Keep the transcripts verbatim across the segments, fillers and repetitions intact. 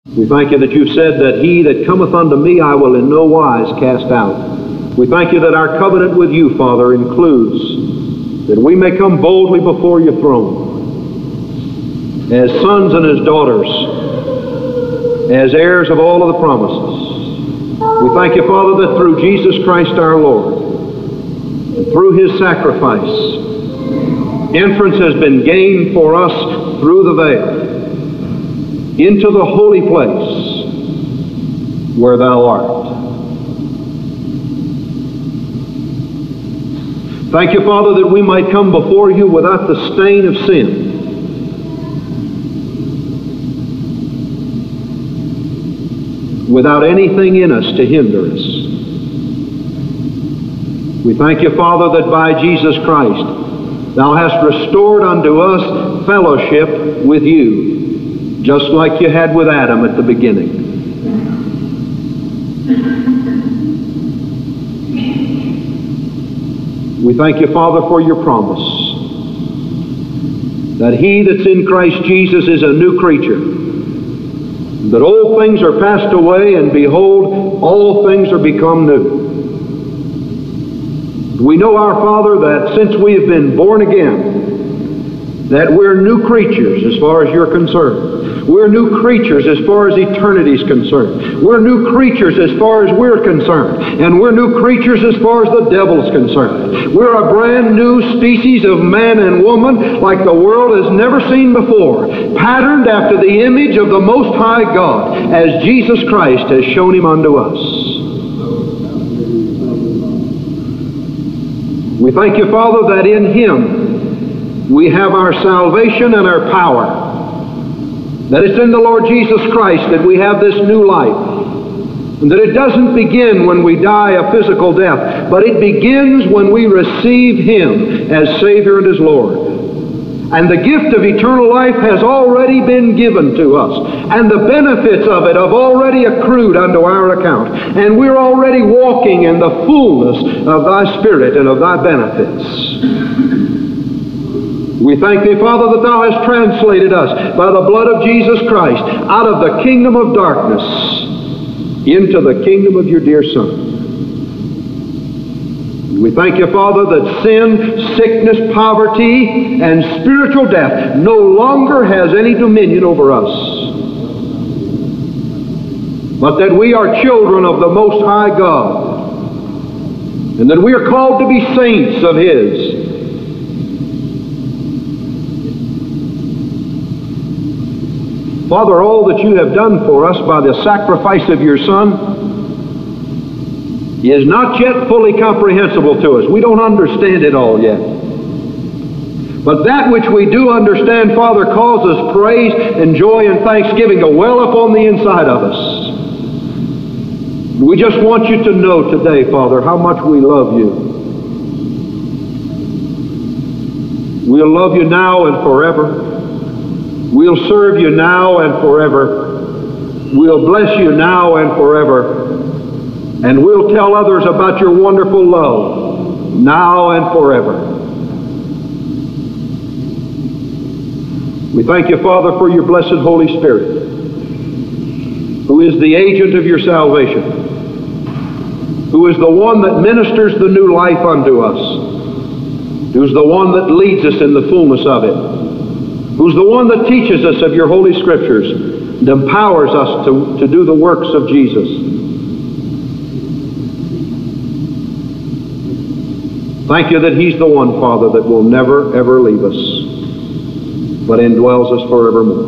We thank you that you've said that he that cometh unto me I will in no wise cast out. We thank you that our covenant with you, Father, includes that we may come boldly before your throne as sons and as daughters, as heirs of all of the promises. We thank you, Father, that through Jesus Christ our Lord, through his sacrifice, entrance has been gained for us through the veil into the holy place where thou art. Thank you, Father, that we might come before you without the stain of sin. Without anything in us to hinder us. We thank you, Father, that by Jesus Christ thou hast restored unto us fellowship with you, just like you had with Adam at the beginning. We thank you, Father, for your promise that he that's in Christ Jesus is a new creature, that old things are passed away, and behold, all things are become new. We know, our Father, that since we have been born again, that we're new creatures as far as you're concerned. We're new creatures as far as eternity is concerned. We're new creatures as far as we're concerned. And we're new creatures as far as the devil's concerned. We're a brand new species of man and woman like the world has never seen before, patterned after the image of the Most High God, as Jesus Christ has shown him unto us. We thank you, Father, that in him we have our salvation and our power. That it's in the Lord Jesus Christ that we have this new life. And that it doesn't begin when we die a physical death, but it begins when we receive him as Savior and as Lord. And the gift of eternal life has already been given to us. And the benefits of it have already accrued unto our account. And we're already walking in the fullness of thy Spirit and of thy benefits. We thank thee, Father, that thou hast translated us by the blood of Jesus Christ out of the kingdom of darkness into the kingdom of your dear Son. We thank you, Father, that sin, sickness, poverty, and spiritual death no longer has any dominion over us, but that we are children of the Most High God, and that we are called to be saints of his. Father, all that you have done for us by the sacrifice of your Son is not yet fully comprehensible to us. We don't understand it all yet. But that which we do understand, Father, causes praise and joy and thanksgiving to well up on the inside of us. We just want you to know today, Father, how much we love you. We'll love you now and forever. We'll serve you now and forever. We'll bless you now and forever. And we'll tell others about your wonderful love now and forever. We thank you, Father, for your blessed Holy Spirit, who is the agent of your salvation, who is the one that ministers the new life unto us, who's the one that leads us in the fullness of it, who's the one that teaches us of your Holy Scriptures and empowers us to, to do the works of Jesus. Thank you that he's the one, Father, that will never, ever leave us, but indwells us forevermore.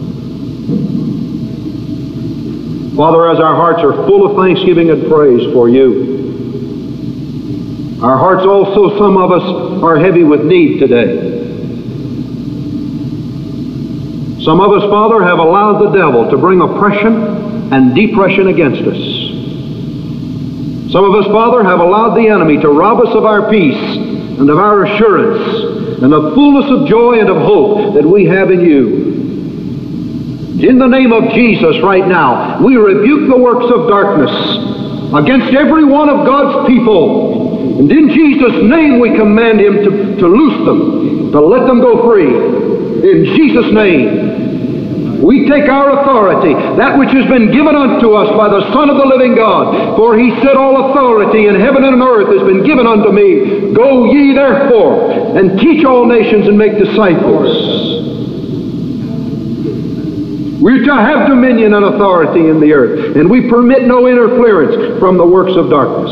Father, as our hearts are full of thanksgiving and praise for you, our hearts also, some of us, are heavy with need today. Some of us, Father, have allowed the devil to bring oppression and depression against us. Some of us, Father, have allowed the enemy to rob us of our peace and of our assurance and the fullness of joy and of hope that we have in you. In the name of Jesus right now, we rebuke the works of darkness against every one of God's people. And in Jesus' name we command him to, to loose them, to let them go free. In Jesus' name. We take our authority, that which has been given unto us by the Son of the living God. For he said, all authority in heaven and on earth has been given unto me. Go ye therefore and teach all nations and make disciples. We're to have dominion and authority in the earth, and we permit no interference from the works of darkness.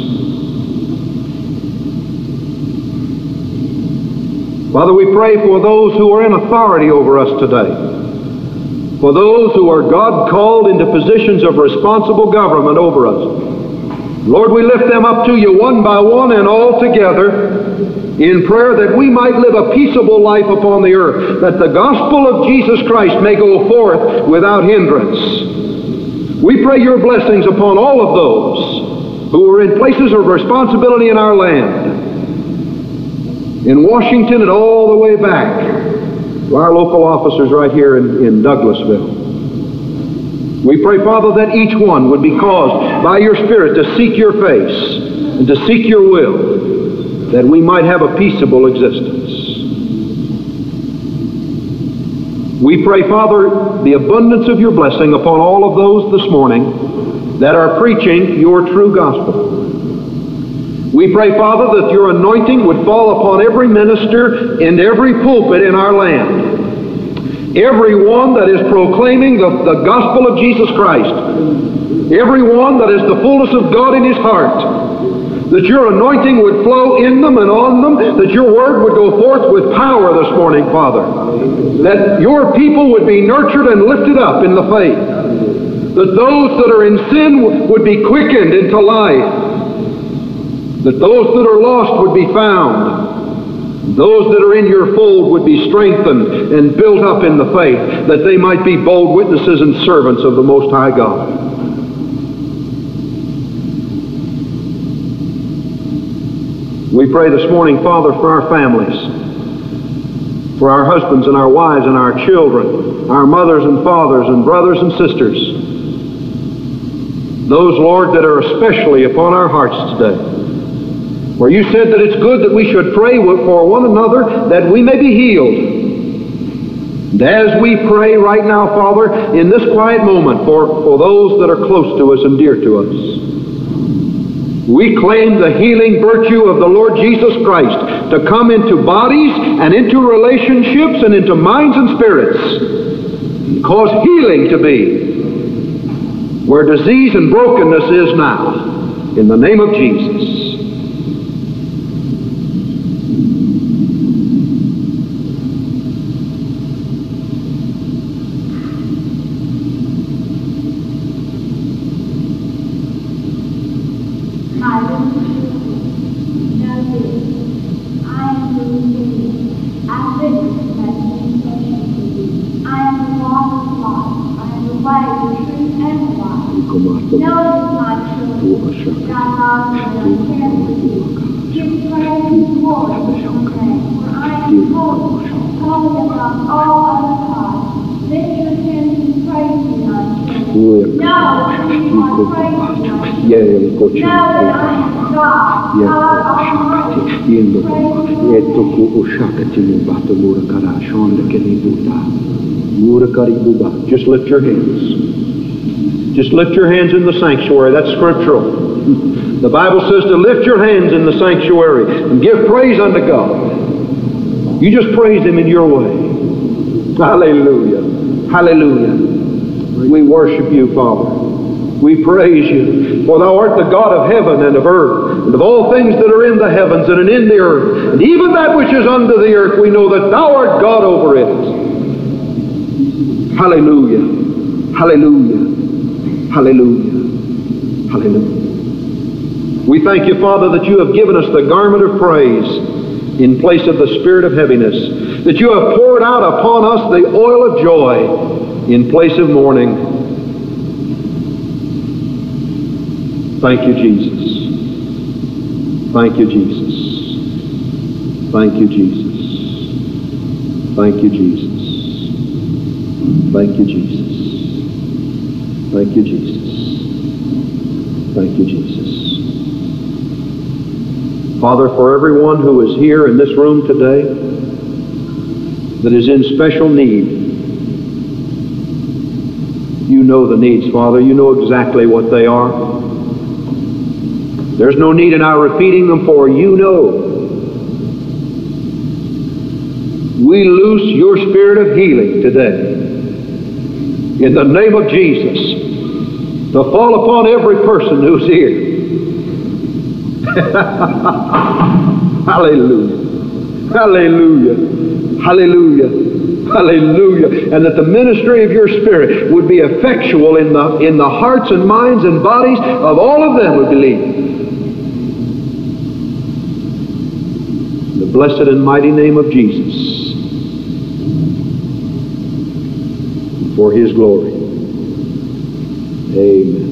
Father, we pray for those who are in authority over us today. For those who are God-called into positions of responsible government over us. Lord, we lift them up to you one by one and all together in prayer that we might live a peaceable life upon the earth, that the gospel of Jesus Christ may go forth without hindrance. We pray your blessings upon all of those who are in places of responsibility in our land, in Washington and all the way back to our local officers right here in, in Douglasville. We pray, Father, that each one would be caused by your Spirit to seek your face and to seek your will, that we might have a peaceable existence. We pray, Father, the abundance of your blessing upon all of those this morning that are preaching your true gospel. We pray, Father, that your anointing would fall upon every minister and every pulpit in our land. Everyone that is proclaiming the, the gospel of Jesus Christ. Everyone that is the fullness of God in his heart. That your anointing would flow in them and on them. That your word would go forth with power this morning, Father. That your people would be nurtured and lifted up in the faith. That those that are in sin would be quickened into life. That those that are lost would be found. Those that are in your fold would be strengthened and built up in the faith, that they might be bold witnesses and servants of the Most High God. We pray this morning, Father, for our families, for our husbands and our wives and our children, our mothers and fathers and brothers and sisters. Those, Lord, that are especially upon our hearts today. For you said that it's good that we should pray for one another that we may be healed. And as we pray right now, Father, in this quiet moment for, for those that are close to us and dear to us, we claim the healing virtue of the Lord Jesus Christ to come into bodies and into relationships and into minds and spirits, and cause healing to be where disease and brokenness is now, in the name of Jesus. Just lift your hands. Just lift your hands in the sanctuary. That's scriptural. The Bible says to lift your hands in the sanctuary and give praise unto God. You just praise Him in your way. Hallelujah. Hallelujah. We worship you, Father. We praise you. For thou art the God of heaven and of earth, and of all things that are in the heavens and in the earth. And even that which is under the earth, we know that thou art God over it. Hallelujah. Hallelujah. Hallelujah. Hallelujah. We thank you, Father, that you have given us the garment of praise in place of the spirit of heaviness, that you have poured out upon us the oil of joy in place of mourning. Thank you, Jesus. Thank you, Jesus. Thank you, Jesus. Thank you, Jesus. Thank you, Jesus. Thank you, Jesus. Thank you, Jesus. Father, for everyone who is here in this room today that is in special need, You know the needs, Father. You know exactly what they are. There's no need in our repeating them, for you know. We loose your spirit of healing today, in the name of Jesus, to fall upon every person who's here. Hallelujah. Hallelujah. Hallelujah. Hallelujah. And that the ministry of your Spirit would be effectual in the, in the hearts and minds and bodies of all of them who believe. In the blessed and mighty name of Jesus. For His glory. Amen.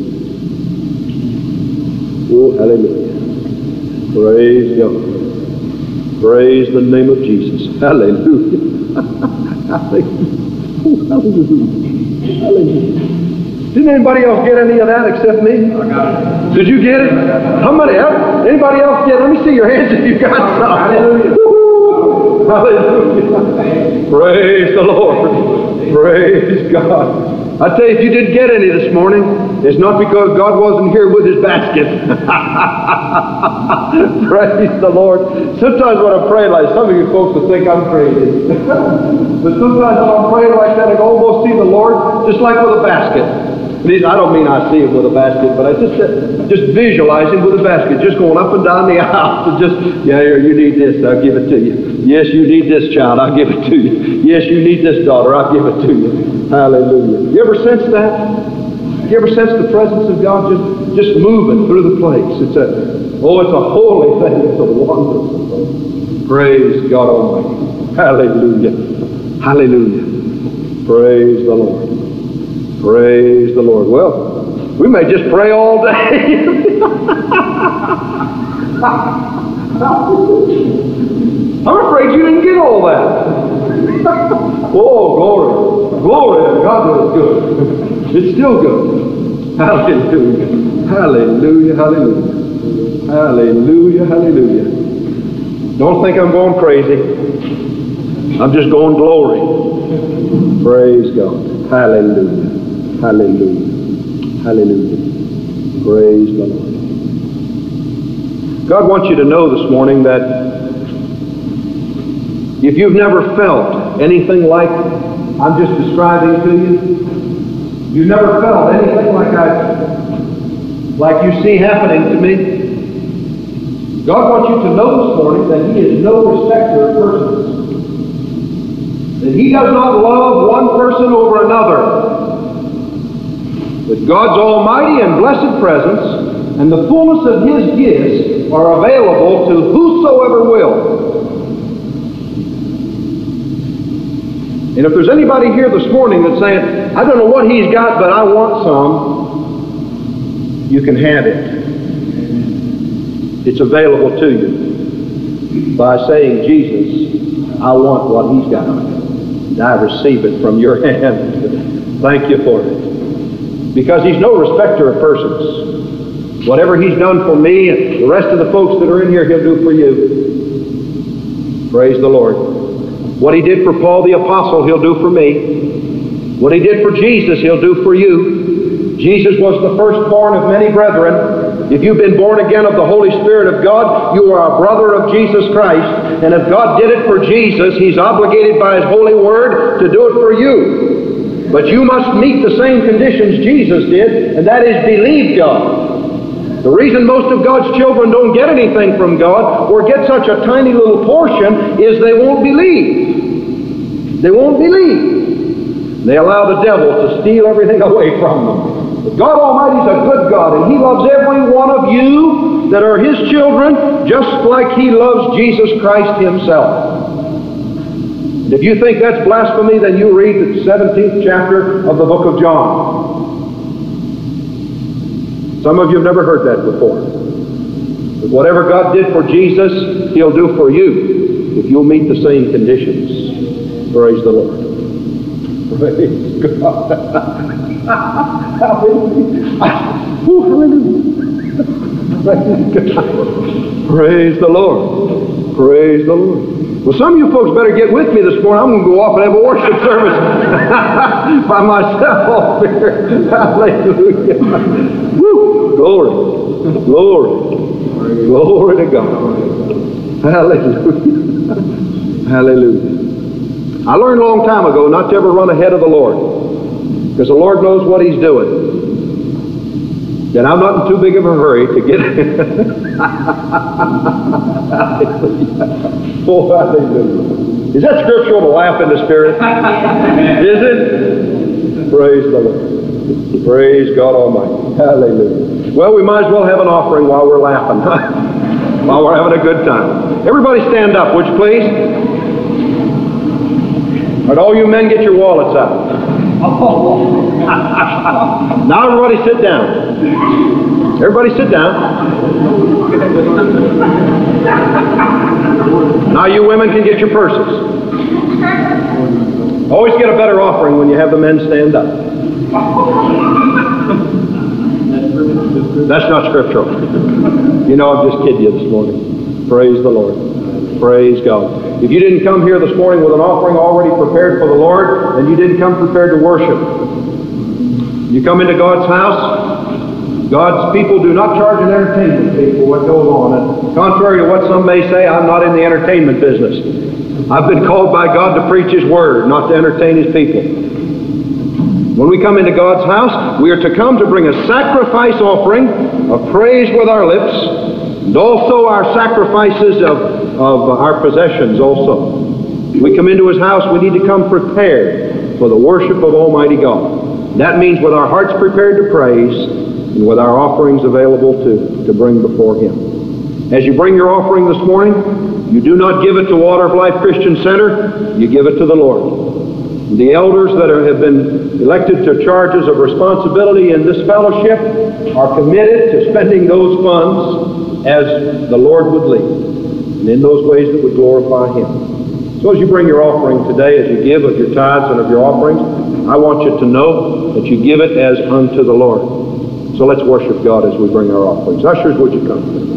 Oh, hallelujah. Praise God. Praise the name of Jesus. Hallelujah. Hallelujah. Oh, hallelujah. Hallelujah. Didn't anybody else get any of that except me? I got it. Did you get it? How many else? Anybody else get it? Let me see your hands if you got some. Hallelujah. Hallelujah. Praise the Lord. Praise God. I tell you, if you didn't get any this morning, it's not because God wasn't here with His basket. Praise the Lord. Sometimes when I pray like, some of you folks will think I'm crazy. But sometimes when I'm praying like that, I can almost see the Lord just like with a basket. I don't mean I see Him with a basket, but I just just visualize Him with a basket, just going up and down the aisle. And just, yeah, here, you need this, I'll give it to you. Yes, you need this child, I'll give it to you. Yes, you need this daughter, I'll give it to you. Hallelujah. You ever sense that? You ever sense the presence of God just, just moving through the place? It's a, oh, it's a holy thing. It's a wonderful thing. Praise God Almighty. Hallelujah. Hallelujah. Praise the Lord. Praise the Lord. Well, we may just pray all day. I'm afraid you didn't get all that. Oh, glory. Glory to God, is good. It's still good. Hallelujah. Hallelujah. Hallelujah. Hallelujah. Hallelujah. Don't think I'm going crazy. I'm just going glory. Praise God. Hallelujah. Hallelujah. Hallelujah. Praise the Lord. God wants you to know this morning that if you've never felt anything like I'm just describing to you, you've never felt anything like I, like you see happening to me, God wants you to know this morning that He is no respecter of persons. That He does not love one person over another. That God's almighty and blessed presence and the fullness of His gifts are available to whosoever will. And if there's anybody here this morning that's saying, I don't know what he's got, but I want some, you can have it. It's available to you by saying, Jesus, I want what He's got. And I receive it from your hand. Thank you for it. Because He's no respecter of persons. Whatever He's done for me and the rest of the folks that are in here, He'll do for you. Praise the Lord. What He did for Paul the Apostle, He'll do for me. What He did for Jesus, He'll do for you. Jesus was the firstborn of many brethren. If you've been born again of the Holy Spirit of God, you are a brother of Jesus Christ. And if God did it for Jesus, He's obligated by His holy word to do it for you. But you must meet the same conditions Jesus did, and that is believe God. The reason most of God's children don't get anything from God or get such a tiny little portion is they won't believe. They won't believe. They allow the devil to steal everything away from them. But God Almighty is a good God, and He loves every one of you that are His children just like He loves Jesus Christ Himself. And if you think that's blasphemy, then you read the seventeenth chapter of the book of John. Some of you have never heard that before. But whatever God did for Jesus, He'll do for you if you'll meet the same conditions. Praise the Lord. Praise God. Hallelujah. Praise God. Praise the Lord. Praise the Lord. Well, some of you folks better get with me this morning. I'm going to go off and have a worship service by myself here. Hallelujah. Woo! Glory. Glory. Glory to God. Hallelujah. Hallelujah. I learned a long time ago not to ever run ahead of the Lord, because the Lord knows what He's doing. And I'm not in too big of a hurry to get oh, hallelujah. Is that scriptural to laugh in the Spirit? Is it? Praise the Lord. Praise God Almighty. Hallelujah. Well, we might as well have an offering while we're laughing, while we're having a good time. Everybody stand up, would you please? And all you men, get your wallets out. Now everybody sit down. Everybody sit down. Now you women can get your purses. Always get a better offering when you have the men stand up. That's not scriptural. You know, I'm just kidding you this morning. Praise the Lord. Praise God. If you didn't come here this morning with an offering already prepared for the Lord, then you didn't come prepared to worship. You come into God's house, God's people do not charge an entertainment fee for what goes on. And contrary to what some may say, I'm not in the entertainment business. I've been called by God to preach His Word, not to entertain His people. When we come into God's house, we are to come to bring a sacrifice offering of praise with our lips, and also our sacrifices of, of our possessions also. We come into His house, we need to come prepared for the worship of Almighty God. That means with our hearts prepared to praise and with our offerings available to, to bring before Him. As you bring your offering this morning, you do not give it to Water of Life Christian Center, you give it to the Lord. The elders that are, have been elected to charges of responsibility in this fellowship are committed to spending those funds as the Lord would lead, and in those ways that would glorify Him. So as you bring your offering today, as you give of your tithes and of your offerings, I want you to know that you give it as unto the Lord. So let's worship God as we bring our offerings. Ushers, would you come?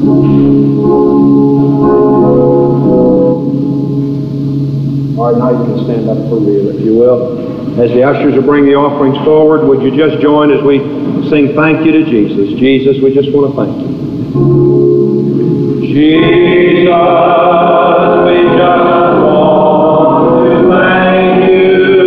All right, now you can stand up for real, if you will. As the ushers are bringing the offerings forward, would you just join as we sing thank you to Jesus? Jesus, we just want to thank you. Jesus, we just want to thank you.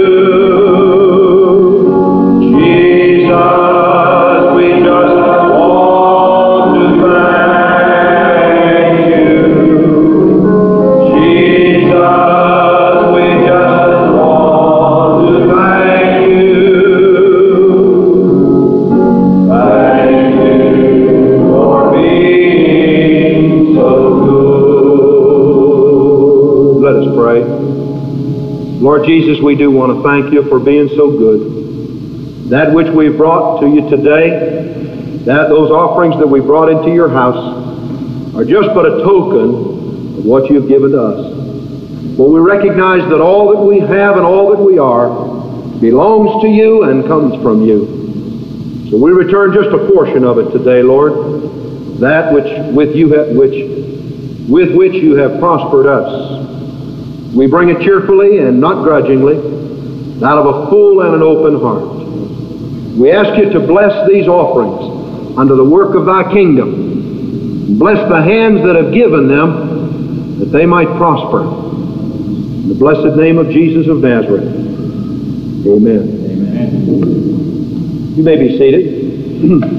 Lord Jesus, we do want to thank you for being so good. That which we've brought to you today, that those offerings that we brought into your house, are just but a token of what you've given to us. For we recognize that all that we have and all that we are belongs to you and comes from you. So we return just a portion of it today, Lord, that which with you have, which with which you have prospered us. We bring it cheerfully and not grudgingly, out of a full and an open heart. We ask you to bless these offerings unto the work of thy kingdom. Bless the hands that have given them, that they might prosper. In the blessed name of Jesus of Nazareth. Amen. Amen. You may be seated.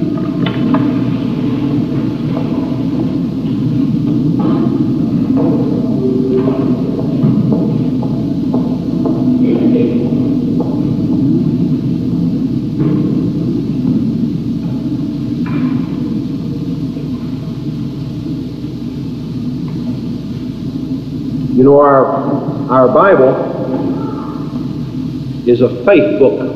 You know, our, our Bible is a faith book.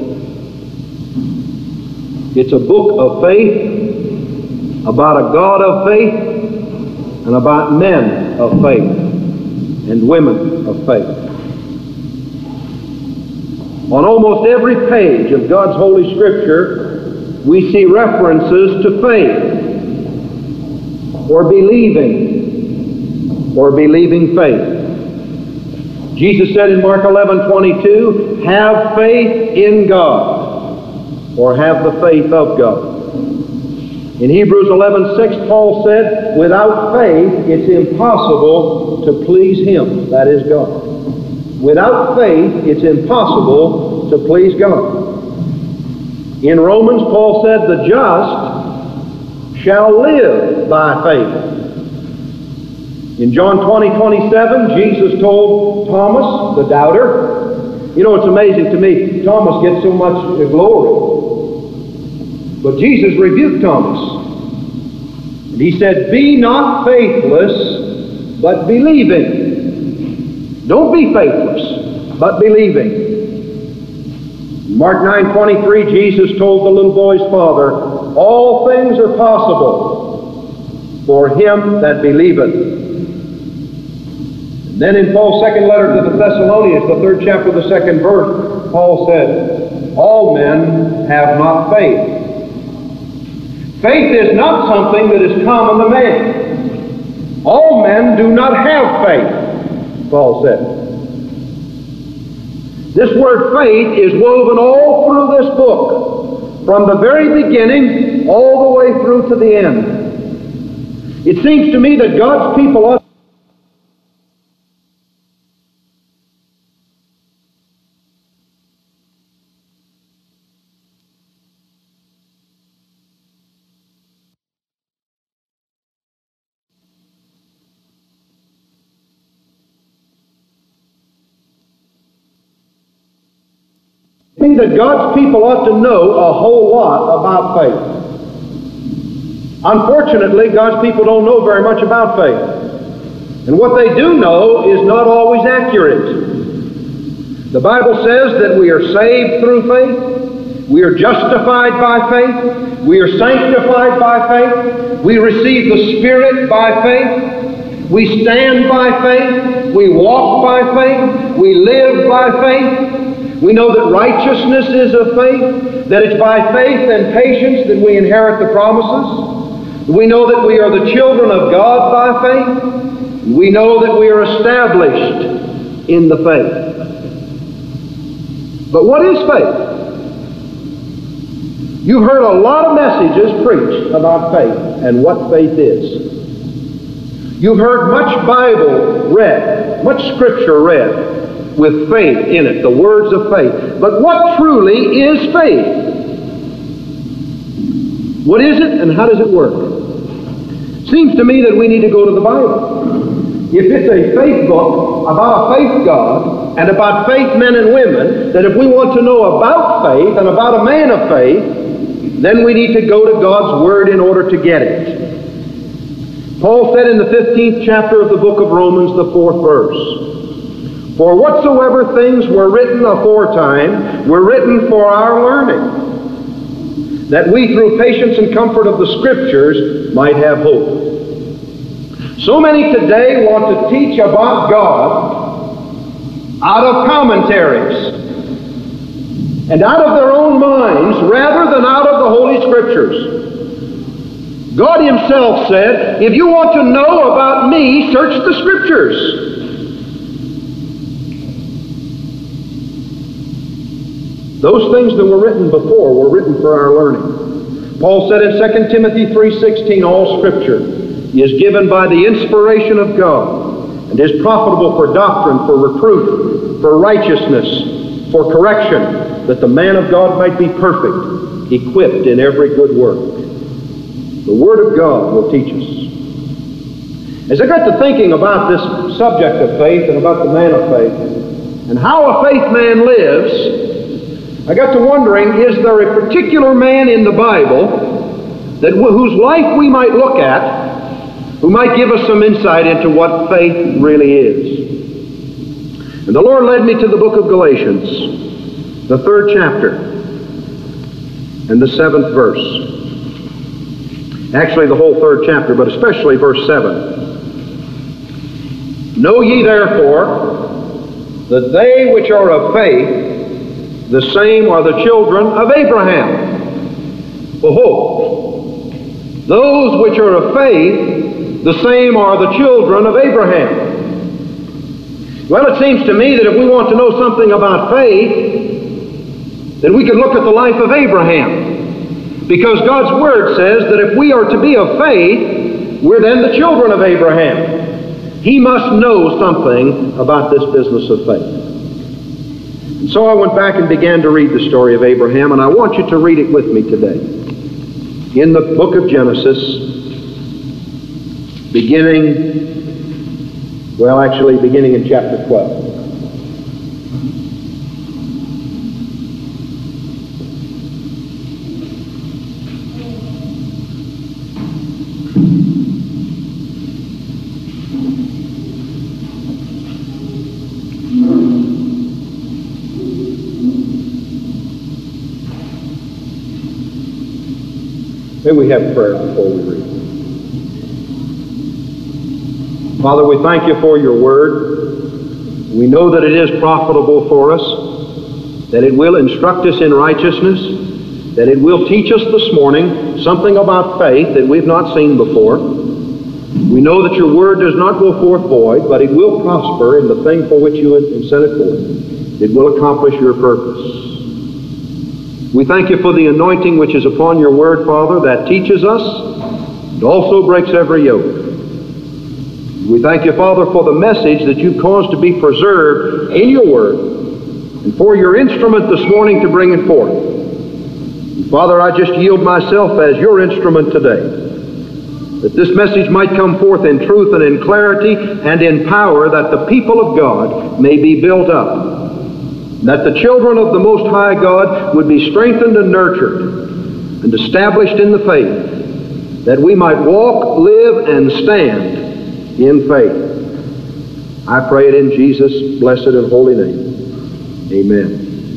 It's a book of faith, about a God of faith, and about men of faith and women of faith. On almost every page of God's Holy Scripture, we see references to faith, or believing, or believing faith. Jesus said in Mark eleven twenty-two, have faith in God, or have the faith of God. In Hebrews eleven six, Paul said, without faith it's impossible to please Him, that is God. Without faith it's impossible to please God. In Romans, Paul said, the just shall live by faith. In John twenty twenty-seven, Jesus told Thomas, the doubter, you know, it's amazing to me, Thomas gets so much glory. But Jesus rebuked Thomas. And He said, be not faithless, but believing. Don't be faithless, but believing. Mark nine twenty-three, Jesus told the little boy's father, all things are possible for him that believeth. Then in Paul's second letter to the Thessalonians, the third chapter, the second verse, Paul said, all men have not faith. Faith is not something that is common to man. All men do not have faith, Paul said. This word faith is woven all through this book, from the very beginning all the way through to the end. It seems to me that God's people ought that God's people ought to know a whole lot about faith. Unfortunately, God's people don't know very much about faith. And what they do know is not always accurate. The Bible says that we are saved through faith, we are justified by faith, we are sanctified by faith, we receive the Spirit by faith, we stand by faith, we walk by faith, we live by faith. We know that righteousness is of faith, that it's by faith and patience that we inherit the promises. We know that we are the children of God by faith. We know that we are established in the faith. But what is faith? You've heard a lot of messages preached about faith and what faith is. You've heard much Bible read, much Scripture read, with faith in it, the words of faith. But what truly is faith? What is it and how does it work? Seems to me that we need to go to the Bible. If it's a faith book about a faith God and about faith men and women, that if we want to know about faith and about a man of faith, then we need to go to God's Word in order to get it. Paul said in the fifteenth chapter of the book of Romans, the fourth verse, for whatsoever things were written aforetime were written for our learning, that we through patience and comfort of the Scriptures might have hope. So many today want to teach about God out of commentaries and out of their own minds rather than out of the Holy Scriptures. God Himself said, if you want to know about me, search the Scriptures. Those things that were written before were written for our learning. Paul said in Second Timothy three sixteen, all Scripture is given by the inspiration of God and is profitable for doctrine, for reproof, for righteousness, for correction, that the man of God might be perfect, equipped in every good work. The Word of God will teach us. As I got to thinking about this subject of faith and about the man of faith and how a faith man lives, I got to wondering, is there a particular man in the Bible that whose life we might look at, who might give us some insight into what faith really is? And the Lord led me to the book of Galatians, the third chapter, and the seventh verse. Actually, the whole third chapter, but especially verse seven. Know ye therefore that they which are of faith, the same are the children of Abraham. Behold, those which are of faith, the same are the children of Abraham. Well, it seems to me that if we want to know something about faith, then we can look at the life of Abraham. Because God's Word says that if we are to be of faith, we're then the children of Abraham. He must know something about this business of faith. And so I went back and began to read the story of Abraham, and I want you to read it with me today. In the book of Genesis, beginning, well, actually beginning in chapter twelve. May we have prayer before we read. Father, we thank you for your word. We know that it is profitable for us, that it will instruct us in righteousness, that it will teach us this morning something about faith that we've not seen before. We know that your word does not go forth void, but it will prosper in the thing for which you have sent it forth. It will accomplish your purpose. We thank you for the anointing which is upon your word, Father, that teaches us and also breaks every yoke. We thank you, Father, for the message that you've caused to be preserved in your word and for your instrument this morning to bring it forth. And Father, I just yield myself as your instrument today, that this message might come forth in truth and in clarity and in power, that the people of God may be built up, that the children of the Most High God would be strengthened and nurtured and established in the faith, that we might walk, live, and stand in faith. I pray it in Jesus' blessed and holy name. Amen.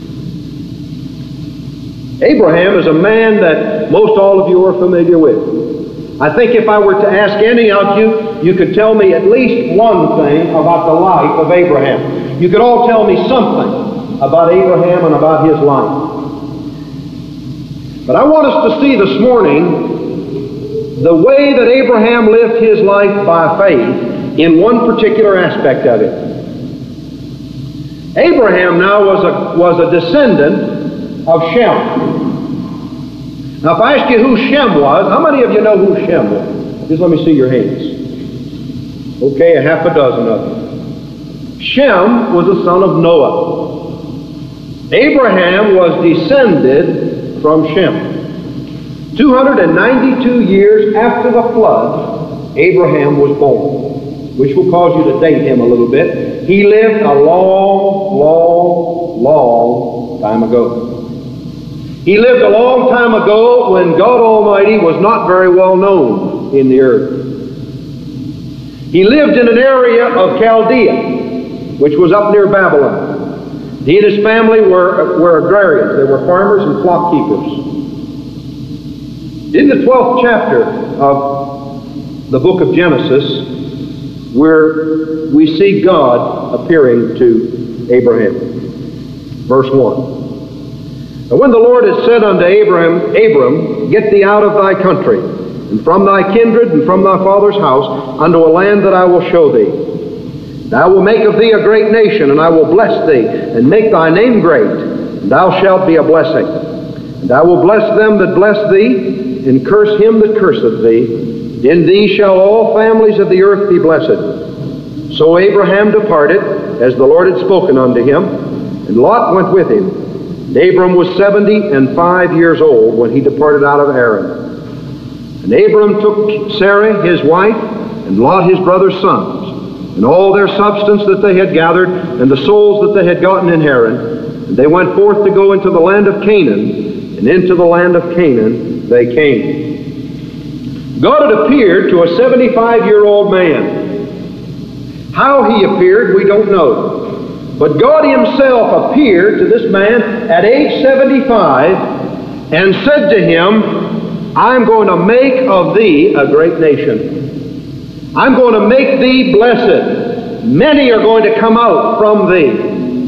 Abraham is a man that most all of you are familiar with. I think if I were to ask any of you, you could tell me at least one thing about the life of Abraham. You could all tell me something about Abraham and about his life. But I want us to see this morning the way that Abraham lived his life by faith in one particular aspect of it. Abraham now was a, was a descendant of Shem. Now if I ask you who Shem was, how many of you know who Shem was? Just let me see your hands. Okay, a half a dozen of you. Shem was a son of Noah. Abraham was descended from Shem. two hundred ninety-two years after the flood, Abraham was born, which will cause you to date him a little bit. He lived a long, long, long time ago. He lived a long time ago when God Almighty was not very well known in the earth. He lived in an area of Chaldea, which was up near Babylon. He and his family were, were agrarians. They were farmers and flock keepers. In the twelfth chapter of the book of Genesis, where we see God appearing to Abraham. Verse one. And when the Lord had said unto Abraham, Abram, get thee out of thy country, and from thy kindred, and from thy father's house, unto a land that I will show thee. And I will make of thee a great nation, and I will bless thee, and make thy name great, and thou shalt be a blessing. And I will bless them that bless thee, and curse him that curseth thee. In thee shall all families of the earth be blessed. So Abraham departed, as the Lord had spoken unto him, and Lot went with him. And Abram was seventy and five years old when he departed out of Haran. And Abram took Sarai his wife, and Lot his brother's sons, and all their substance that they had gathered, and the souls that they had gotten in Haran. And they went forth to go into the land of Canaan, and into the land of Canaan they came. God had appeared to a seventy-five-year-old man. How he appeared, we don't know. But God himself appeared to this man at age seventy-five and said to him, I'm going to make of thee a great nation. I'm going to make thee blessed. Many are going to come out from thee.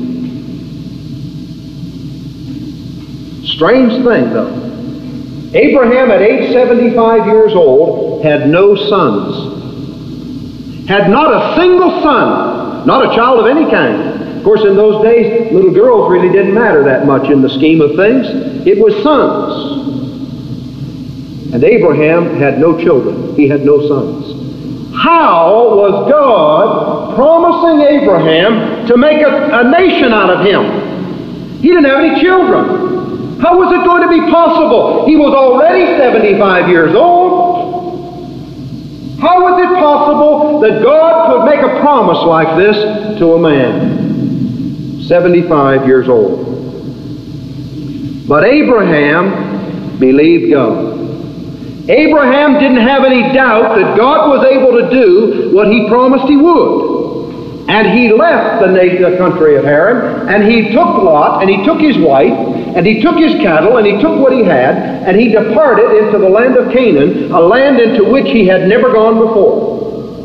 Strange thing, though. Abraham, at age seventy-five years old, had no sons. Had not a single son not a child of any kind. Of course, in those days, little girls really didn't matter that much in the scheme of things. It was sons. And Abraham had no children. He had no sons. How was God promising Abraham to make a, a nation out of him? He didn't have any children. How was it going to be possible? He was already seventy-five years old. How was it possible that God could make a promise like this to a man? seventy-five years old. But Abraham believed God. Abraham didn't have any doubt that God was able to do what he promised he would. And he left the, na- the country of Haran, and he took Lot, and he took his wife, and he took his cattle, and he took what he had, and he departed into the land of Canaan, a land into which he had never gone before.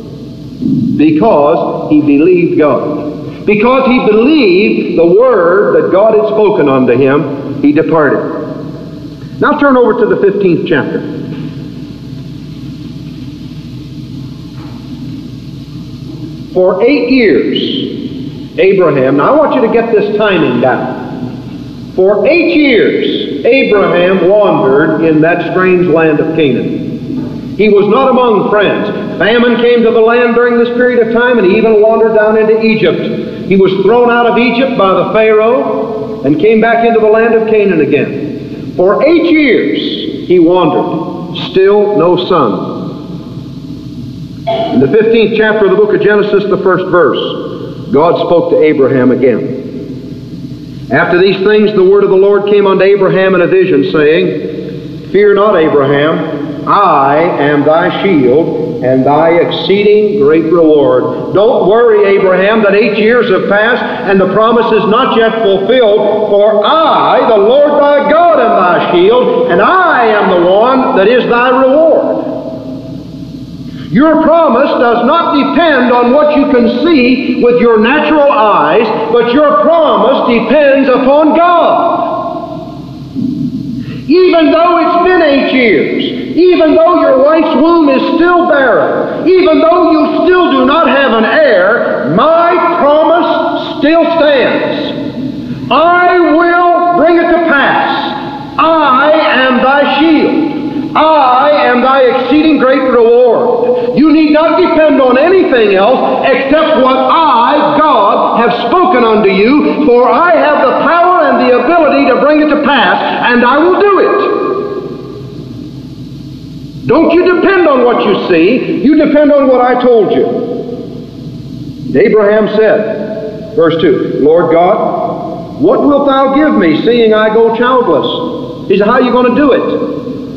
Because he believed God. Because he believed the word that God had spoken unto him, he departed. Now turn over to the fifteenth chapter. For eight years, Abraham, now I want you to get this timing down. For eight years, Abraham wandered in that strange land of Canaan. He was not among friends. Famine came to the land during this period of time, and he even wandered down into Egypt. He was thrown out of Egypt by the Pharaoh and came back into the land of Canaan again. For eight years he wandered, still no son. In the fifteenth chapter of the book of Genesis, the first verse, God spoke to Abraham again. After these things the word of the Lord came unto Abraham in a vision, saying, Fear not, Abraham, I am thy shield and thy exceeding great reward. Don't worry, Abraham, that eight years have passed and the promise is not yet fulfilled, for I, the Lord thy God, am thy shield, and I am the one that is thy reward. Your promise does not depend on what you can see with your natural eyes, but your promise depends upon God. Even though it's been eight years, even though your wife's womb is still barren, even though you still do not have an heir, my promise still stands. I will bring it to pass. I am thy shield. I am thy exceeding great reward. You need not depend on anything else except what I, God, have spoken unto you, for I have the power and the ability to bring it to pass, and I will do it. Don't you depend on what you see, you depend on what I told you. And Abraham said, verse two, Lord God, what wilt thou give me, seeing I go childless? He said, how are you going to do it?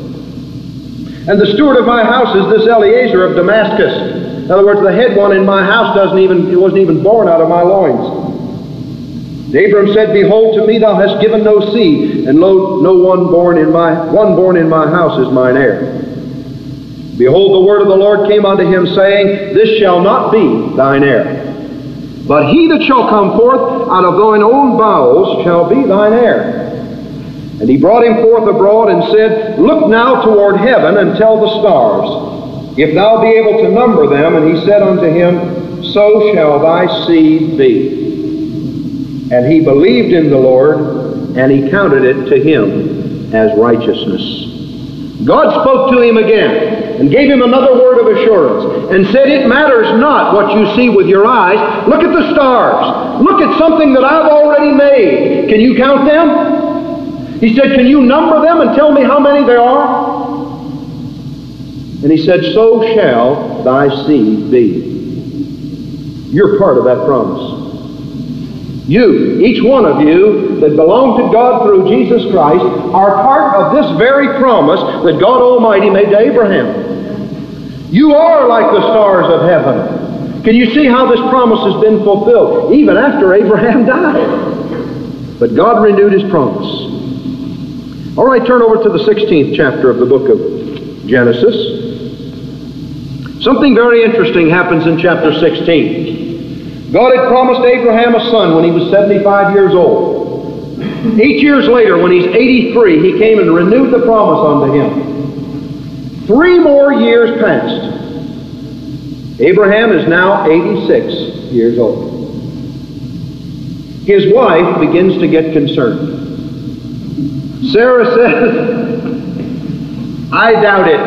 And the steward of my house is this Eliezer of Damascus. In other words, the head one in my house doesn't even, it wasn't even born out of my loins. And Abram said, Behold, to me thou hast given no seed, and lo, no one born in my one born in my house is mine heir. Behold, the word of the Lord came unto him, saying, This shall not be thine heir, but he that shall come forth out of thine own bowels shall be thine heir. And he brought him forth abroad and said, Look now toward heaven and tell the stars, if thou be able to number them. And he said unto him, So shall thy seed be. And he believed in the Lord, and he counted it to him as righteousness. God spoke to him again and gave him another word of assurance and said, It matters not what you see with your eyes. Look at the stars. Look at something that I've already made. Can you count them? He said, Can you number them and tell me how many there are? And he said, So shall thy seed be. You're part of that promise. You, each one of you that belong to God through Jesus Christ, are part of this very promise that God Almighty made to Abraham. You are like the stars of heaven. Can you see how this promise has been fulfilled, even after Abraham died? But God renewed his promise. All right, turn over to the sixteenth chapter of the book of Genesis. Something very interesting happens in chapter sixteen. God had promised Abraham a son when he was seventy-five years old. Eight years later, when he's eighty-three, he came and renewed the promise unto him. Three more years passed. Abraham is now eighty-six years old. his wife begins to get concerned. Sarah says, I doubt it.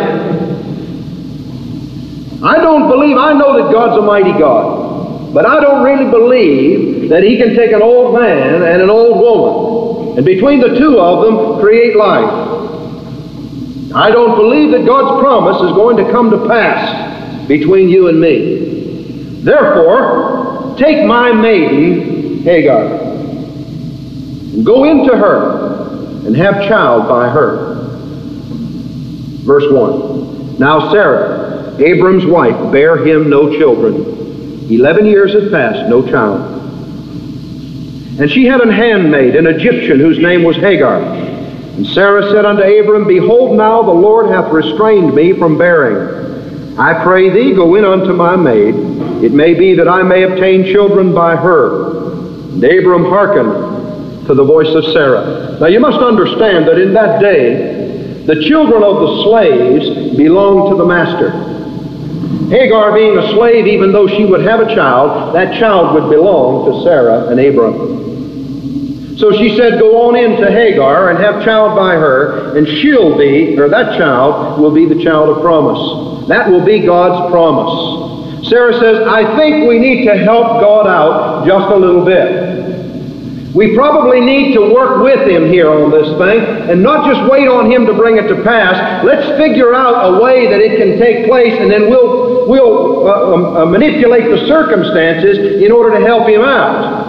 I don't believe, I know that God's a mighty God, but I don't really believe that He can take an old man and an old woman, and between the two of them create life. I don't believe that God's promise is going to come to pass between you and me. Therefore, take my maiden, Hagar, and go into her, and have child by her. Verse one. Now Sarah, Abram's wife, bare him no children. Eleven years had passed, no child. And she had an handmaid, an Egyptian, whose name was Hagar. And Sarah said unto Abram, Behold, now the Lord hath restrained me from bearing. I pray thee, go in unto my maid. It may be that I may obtain children by her. And Abram hearkened to the voice of Sarah. Now you must understand that in that day, the children of the slaves belonged to the master. Hagar being a slave, even though she would have a child, that child would belong to Sarah and Abram. So she said, go on in to Hagar and have child by her, and she'll be, or that child will be the child of promise. That will be God's promise. Sarah says, I think we need to help God out just a little bit. We probably need to work with Him here on this thing and not just wait on Him to bring it to pass. Let's figure out a way that it can take place, and then we'll, we'll uh, um, uh, manipulate the circumstances in order to help Him out.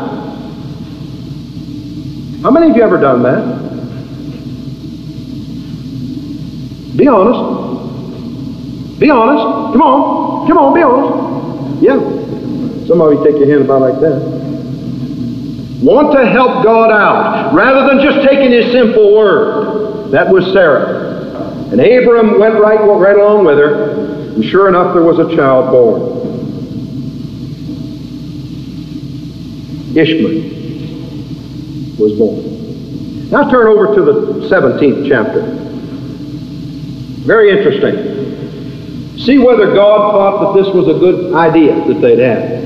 How many of you ever done that? Be honest. Be honest. Come on. Come on, be honest. Yeah. Some of you take your hand about like that. Want to help God out, rather than just taking His simple word. That was Sarah. And Abram went right, went right along with her, and sure enough there was a child born. Ishmael was born. Now turn over to the seventeenth chapter. Very interesting. See whether God thought that this was a good idea that they'd had.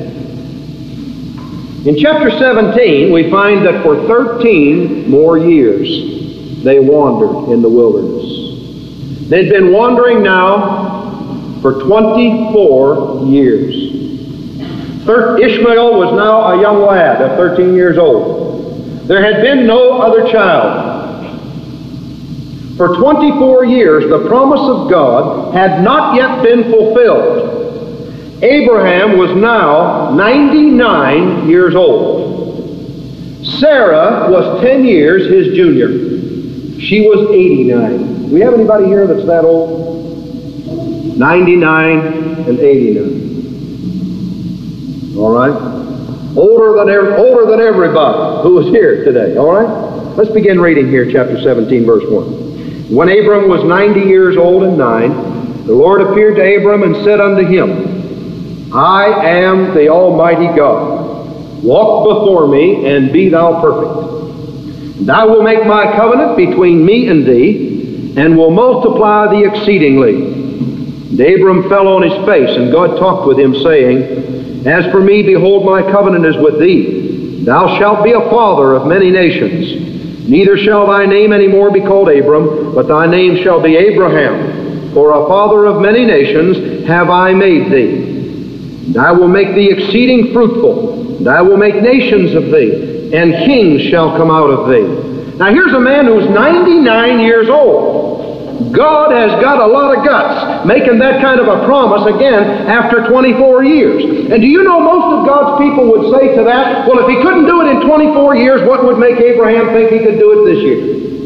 In chapter seventeen, we find that for thirteen more years, they wandered in the wilderness. They'd been wandering now for twenty-four years. Ishmael was now a young lad of thirteen years old. There had been no other child. For twenty-four years, the promise of God had not yet been fulfilled. Abraham was now ninety-nine years old. Sarah was ten years his junior. She was eighty-nine. Do we have anybody here that's that old? ninety-nine and eighty-nine. All right? Older than, older than everybody who was here today. All right? Let's begin reading here, chapter seventeen, verse one. When Abram was ninety years old and nine, the Lord appeared to Abram and said unto him, I am the Almighty God. Walk before me, and be thou perfect. And I will make my covenant between me and thee, and will multiply thee exceedingly. And Abram fell on his face, and God talked with him, saying, As for me, behold, my covenant is with thee. Thou shalt be a father of many nations. Neither shall thy name any more be called Abram, but thy name shall be Abraham. For a father of many nations have I made thee. And I will make thee exceeding fruitful, and I will make nations of thee, and kings shall come out of thee. Now here's a man who's ninety-nine years old. God has got a lot of guts making that kind of a promise again after twenty-four years. And do you know most of God's people would say to that, well, if He couldn't do it in twenty-four years, what would make Abraham think He could do it this year?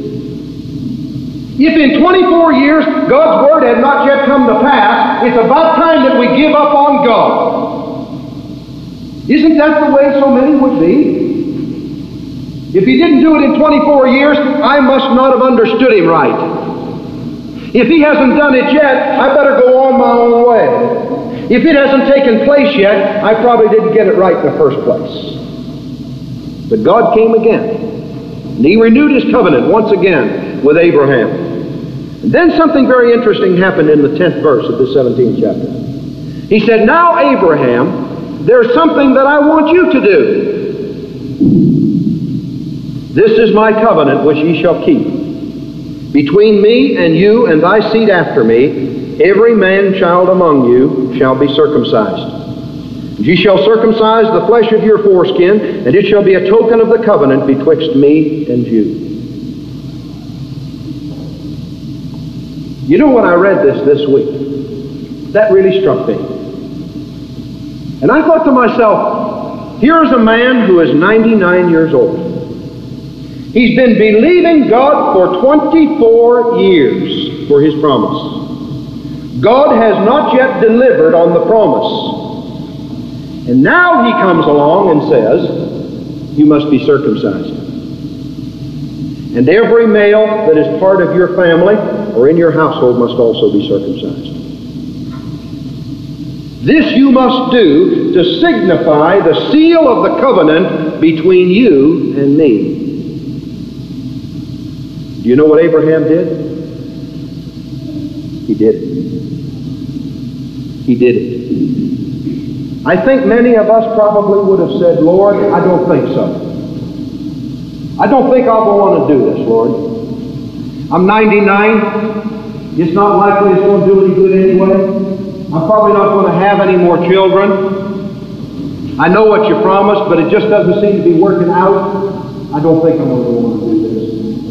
If in twenty-four years God's Word had not yet come to pass, it's about time that we give up on God. Isn't that the way so many would be? If He didn't do it in twenty-four years, I must not have understood Him right. If He hasn't done it yet, I better go on my own way. If it hasn't taken place yet, I probably didn't get it right in the first place. But God came again, and He renewed His covenant once again with Abraham. And then something very interesting happened in the tenth verse of this seventeenth chapter. He said, Now Abraham, there's something that I want you to do. This is my covenant which ye shall keep. Between me and you and thy seed after me, every man-child among you shall be circumcised. And ye shall circumcise the flesh of your foreskin, and it shall be a token of the covenant betwixt me and you. You know, when I read this this week, that really struck me. And I thought to myself, here's a man who is ninety-nine years old. He's been believing God for twenty-four years for his promise. God has not yet delivered on the promise. And now he comes along and says, you must be circumcised. And every male that is part of your family or in your household must also be circumcised. This you must do to signify the seal of the covenant between you and me. Do you know what Abraham did? He did it. He did it. I think many of us probably would have said, Lord, I don't think so. I don't think I'll go on and do this, Lord. I'm ninety-nine. It's not likely it's going to do any good anyway. I'm probably not going to have any more children. I know what you promised, but it just doesn't seem to be working out. I don't think I'm going to go on and do this.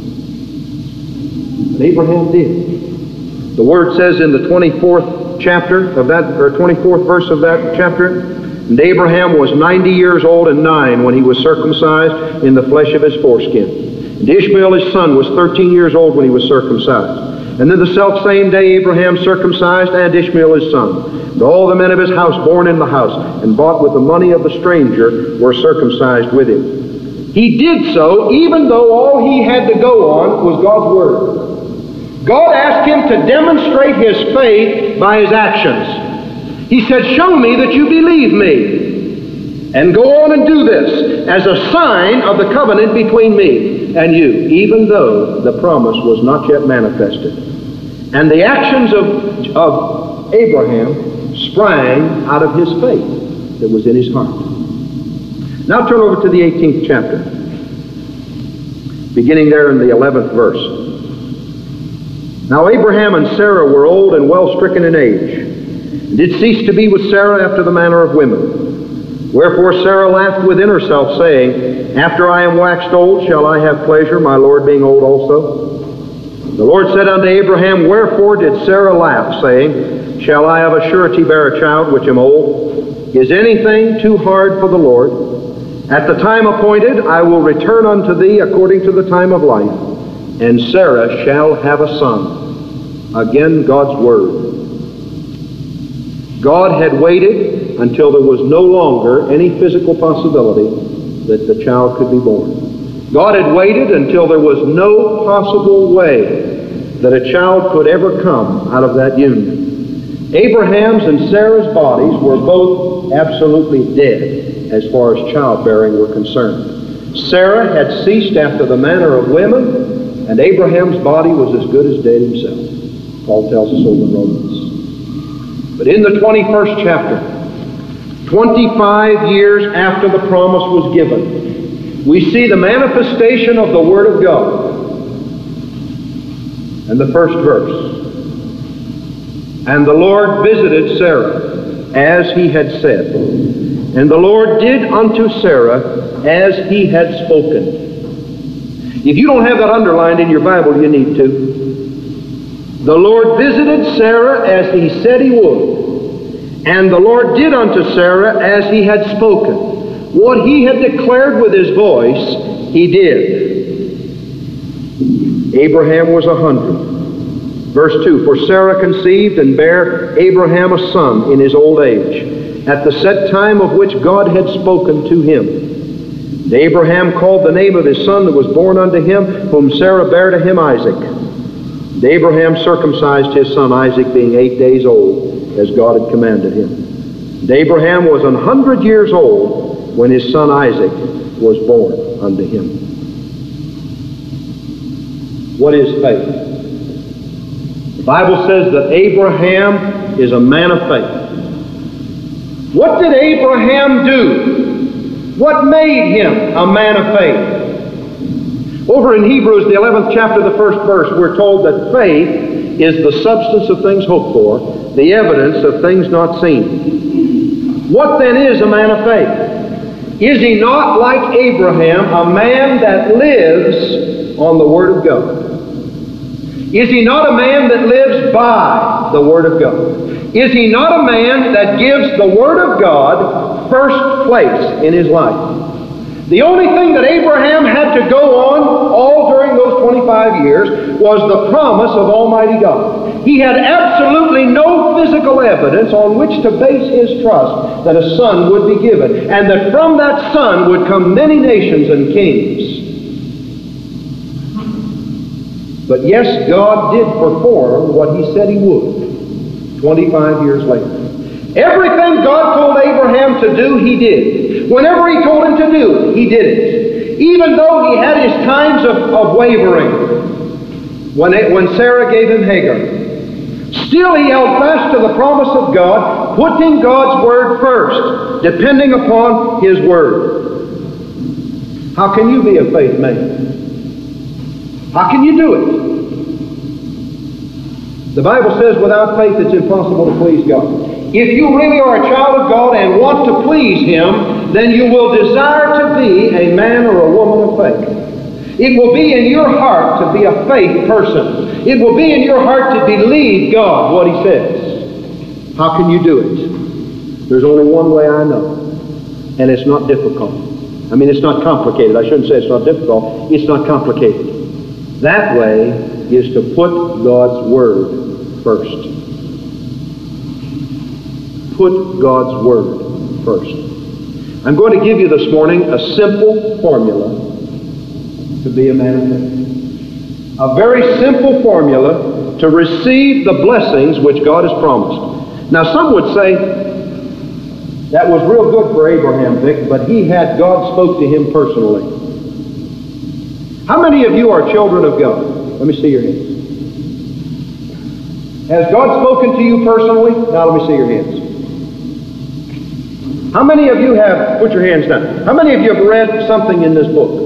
But Abraham did. The Word says in the twenty-fourth chapter of that, or twenty-fourth verse of that chapter, and Abraham was ninety years old and nine when he was circumcised in the flesh of his foreskin. And Ishmael his son was thirteen years old when he was circumcised. And then the selfsame day Abraham circumcised and Ishmael his son. And all the men of his house born in the house and bought with the money of the stranger were circumcised with him. He did so even though all he had to go on was God's Word. God asked him to demonstrate his faith by his actions. He said, show me that you believe me. And go on and do this as a sign of the covenant between me and you, even though the promise was not yet manifested. And the actions of, of Abraham sprang out of his faith that was in his heart. Now turn over to the eighteenth chapter, beginning there in the eleventh verse. Now Abraham and Sarah were old and well stricken in age, and did cease to be with Sarah after the manner of women. Wherefore Sarah laughed within herself, saying, after I am waxed old, shall I have pleasure, my Lord being old also? The Lord said unto Abraham, wherefore did Sarah laugh, saying, shall I of a surety bear a child which am old? Is anything too hard for the Lord? At the time appointed I will return unto thee according to the time of life, and Sarah shall have a son. Again, God's Word. God had waited until there was no longer any physical possibility that the child could be born. God had waited until there was no possible way that a child could ever come out of that union. Abraham's and Sarah's bodies were both absolutely dead as far as childbearing were concerned. Sarah had ceased after the manner of women, and Abraham's body was as good as dead himself. Paul tells us over in Romans. But in the twenty-first chapter, twenty-five years after the promise was given, we see the manifestation of the Word of God. And the first verse. And the Lord visited Sarah as he had said. And the Lord did unto Sarah as he had spoken. If you don't have that underlined in your Bible, you need to. The Lord visited Sarah as he said he would. And the Lord did unto Sarah as he had spoken. What he had declared with his voice, he did. Abraham was a hundred. Verse two, for Sarah conceived and bare Abraham a son in his old age, at the set time of which God had spoken to him. And Abraham called the name of his son that was born unto him, whom Sarah bare to him, Isaac. And Abraham circumcised his son Isaac, being eight days old, as God had commanded him. And Abraham was an hundred years old when his son Isaac was born unto him. What is faith? The Bible says that Abraham is a man of faith. What did Abraham do? What made him a man of faith? Over in Hebrews, the eleventh chapter, the first verse, we're told that faith is the substance of things hoped for, the evidence of things not seen. What then is a man of faith? Is he not like Abraham, a man that lives on the Word of God? Is he not a man that lives by the Word of God? Is he not a man that gives the Word of God first place in his life? The only thing that Abraham had to go on all during those twenty-five years was the promise of Almighty God. He had absolutely no physical evidence on which to base his trust that a son would be given, and that from that son would come many nations and kings. But yes, God did perform what He said He would twenty-five years later. Everything God told Abraham to do, He did. Whenever He told him to do, He did it. Even though he had his times of, of wavering, when, it, when Sarah gave him Hagar, still he held fast to the promise of God, putting God's Word first, depending upon His Word. How can you be a faith man? How can you do it? The Bible says without faith it's impossible to please God. If you really are a child of God and want to please Him, then you will desire to be a man or a woman of faith. It will be in your heart to be a faith person. It will be in your heart to believe God, what He says. How can you do it? There's only one way I know, and it's not difficult. I mean, it's not complicated. I shouldn't say it's not difficult. It's not complicated. That way is to put God's Word first. Put God's Word first. I'm going to give you this morning a simple formula to be a man of faith. A very simple formula to receive the blessings which God has promised. Now, some would say, that was real good for Abraham, Vic, but he had God spoke to him personally. How many of you are children of God? Let me see your hands. Has God spoken to you personally? Now let me see your hands. How many of you have, put your hands down, how many of you have read something in this book?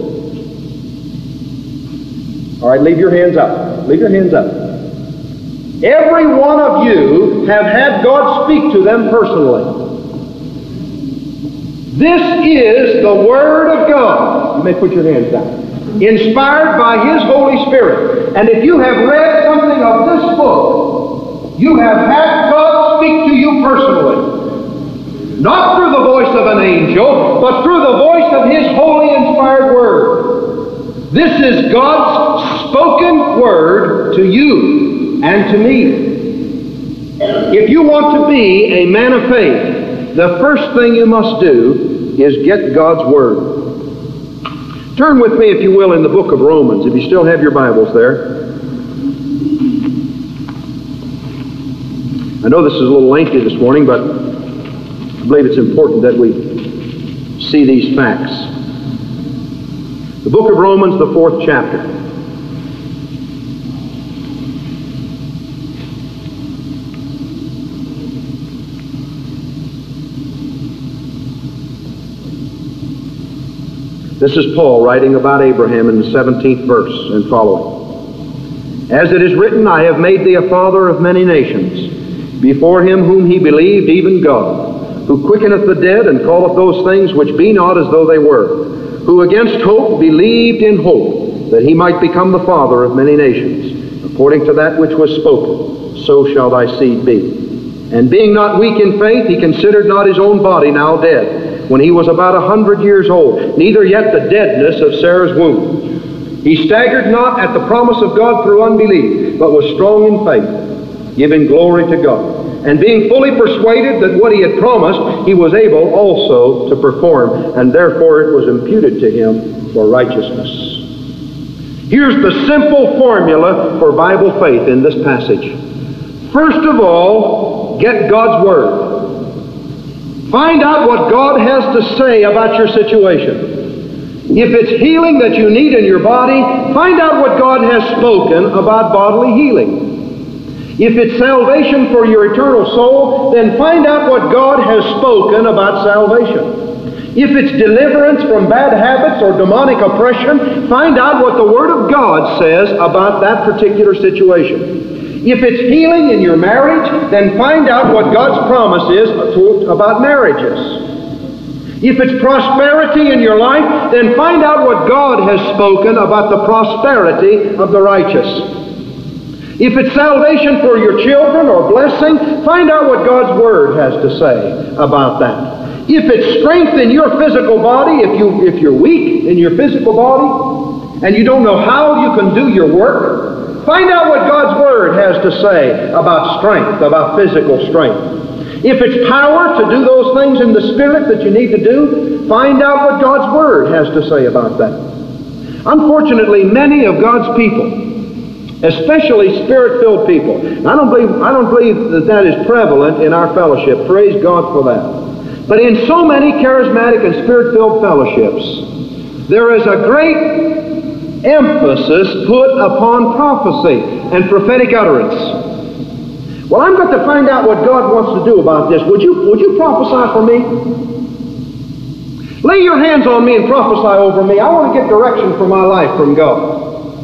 All right, leave your hands up. Leave your hands up. Every one of you have had God speak to them personally. This is the Word of God. You may put your hands down. Inspired by His Holy Spirit. And if you have read something of this book, you have had God speak to you personally. Not through the voice of an angel, but through the voice of His holy inspired Word. This is God's spoken Word to you and to me. If you want to be a man of faith, the first thing you must do is get God's Word. Turn with me, if you will, in the book of Romans, if you still have your Bibles there. I know this is a little lengthy this morning, but I believe it's important that we see these facts. The book of Romans, the fourth chapter. This is Paul writing about Abraham in the seventeenth verse and following. As it is written, I have made thee a father of many nations, before him whom he believed, even God, who quickeneth the dead and calleth those things which be not as though they were, who against hope believed in hope, that he might become the father of many nations, according to that which was spoken, so shall thy seed be. And being not weak in faith, he considered not his own body now dead, when he was about a hundred years old, neither yet the deadness of Sarah's womb. He staggered not at the promise of God through unbelief, but was strong in faith, giving glory to God, and being fully persuaded that what he had promised he was able also to perform, and therefore it was imputed to him for righteousness. Here's the simple formula for Bible faith in this passage. First of all, get God's Word. Find out what God has to say about your situation. If it's healing that you need in your body, find out what God has spoken about bodily healing. If it's salvation for your eternal soul, then find out what God has spoken about salvation. If it's deliverance from bad habits or demonic oppression, find out what the Word of God says about that particular situation. If it's healing in your marriage, then find out what God's promise is to, about marriages. If it's prosperity in your life, then find out what God has spoken about the prosperity of the righteous. If it's salvation for your children or blessing, find out what God's Word has to say about that. If it's strength in your physical body, if, you, if you're weak in your physical body, and you don't know how you can do your work, find out what God's Word has to say about strength, about physical strength. If it's power to do those things in the Spirit that you need to do, find out what God's Word has to say about that. Unfortunately, many of God's people, especially Spirit-filled people, I don't believe, I don't believe that that is prevalent in our fellowship. Praise God for that. But in so many charismatic and Spirit-filled fellowships, there is a great emphasis put upon prophecy and prophetic utterance. Well, I'm going to find out what God wants to do about this. Would you, would you prophesy for me? Lay your hands on me and prophesy over me. I want to get direction for my life from God.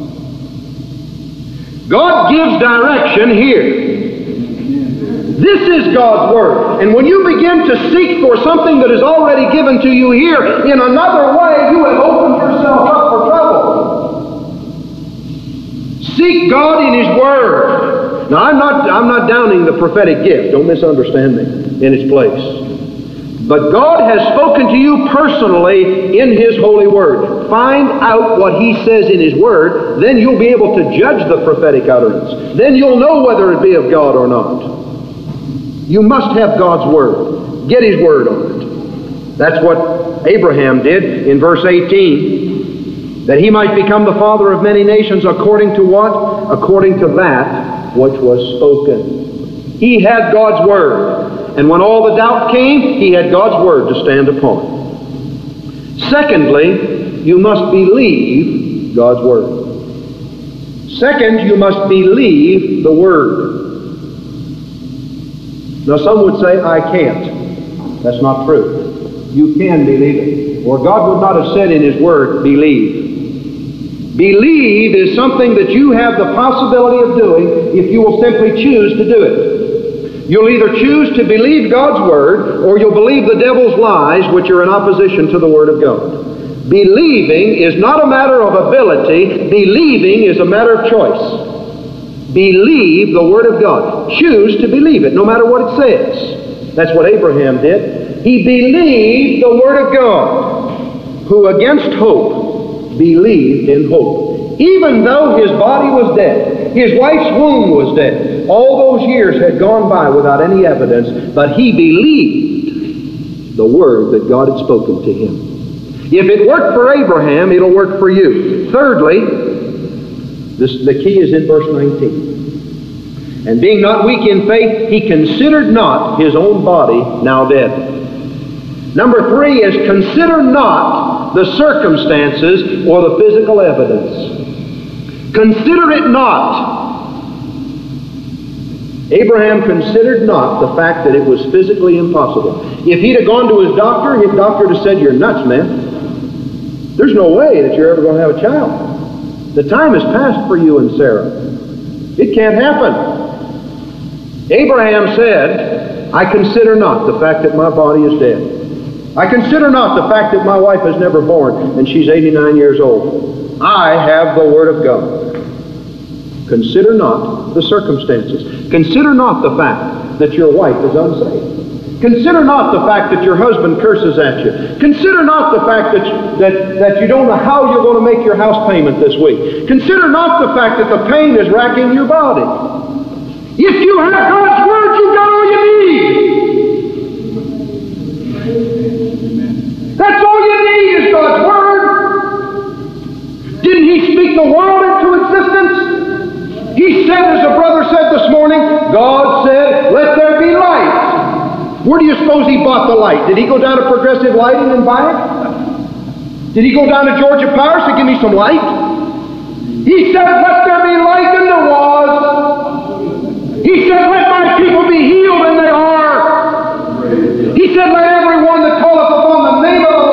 God gives direction here. This is God's Word. And when you begin to seek for something that is already given to you here in another way, you have opened yourself up for trouble. Seek God in His Word. Now, I'm not, I'm not downing the prophetic gift. Don't misunderstand me in its place. But God has spoken to you personally in His holy Word. Find out what He says in His Word, then you'll be able to judge the prophetic utterance. Then you'll know whether it be of God or not. You must have God's Word. Get His Word on it. That's what Abraham did in verse eighteen. That he might become the father of many nations according to what? According to that which was spoken. He had God's Word. And when all the doubt came, he had God's Word to stand upon. Secondly, you must believe God's Word. Second, you must believe the Word. Now some would say, I can't. That's not true. You can believe it. Or God would not have said in His Word, believe. Believe is something that you have the possibility of doing if you will simply choose to do it. You'll either choose to believe God's Word, or you'll believe the devil's lies, which are in opposition to the Word of God. Believing is not a matter of ability. Believing is a matter of choice. Believe the Word of God. Choose to believe it, no matter what it says. That's what Abraham did. He believed the Word of God, who against hope believed in hope. Even though his body was dead, his wife's womb was dead, all those years had gone by without any evidence, but he believed the Word that God had spoken to him. If it worked for Abraham, it'll work for you. Thirdly, This, the key is in verse nineteen. And being not weak in faith, he considered not his own body now dead. Number three is consider not the circumstances or the physical evidence. Consider it not. Abraham considered not the fact that it was physically impossible. If he'd have gone to his doctor, his doctor would have said, you're nuts, man. There's no way that you're ever going to have a child. The time has passed for you and Sarah. It can't happen. Abraham said, I consider not the fact that my body is dead. I consider not the fact that my wife has never born and she's eighty-nine years old. I have the Word of God. Consider not the circumstances. Consider not the fact that your wife is unsaved. Consider not the fact that your husband curses at you. Consider not the fact that, you, that, that you don't know how you're going to make your house payment this week. Consider not the fact that the pain is racking your body. If you have God's Word, you've got all you need. That's all you need is God's Word. Didn't He speak the world into existence? He said, as a brother said this morning, God said, let there be light. Where do you suppose He bought the light? Did He go down to Progressive Lighting and buy it? Did He go down to Georgia Power to give me some light? He said, let there be light, and there was. He said, let my people be healed, and they are. He said, let everyone that calleth upon the name of the